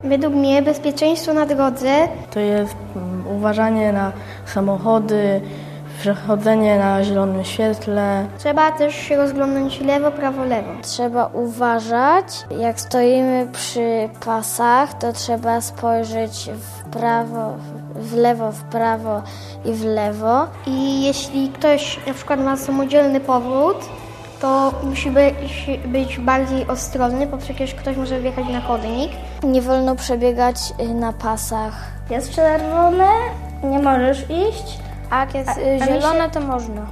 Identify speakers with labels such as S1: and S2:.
S1: Według mnie bezpieczeństwo na drodze
S2: To jest uważanie na samochody, przechodzenie na zielonym świetle.
S1: trzeba też się rozglądnąć lewo, prawo, lewo.
S3: Trzeba uważać, jak stoimy przy pasach, to trzeba spojrzeć w prawo i w lewo.
S1: I jeśli ktoś na przykład ma samodzielny powrót, to musi być bardziej ostrożny, bo przecież ktoś może wjechać na chodnik.
S3: Nie wolno przebiegać na pasach.
S4: Jest czerwone, nie możesz iść.
S3: A jak jest zielone, to można.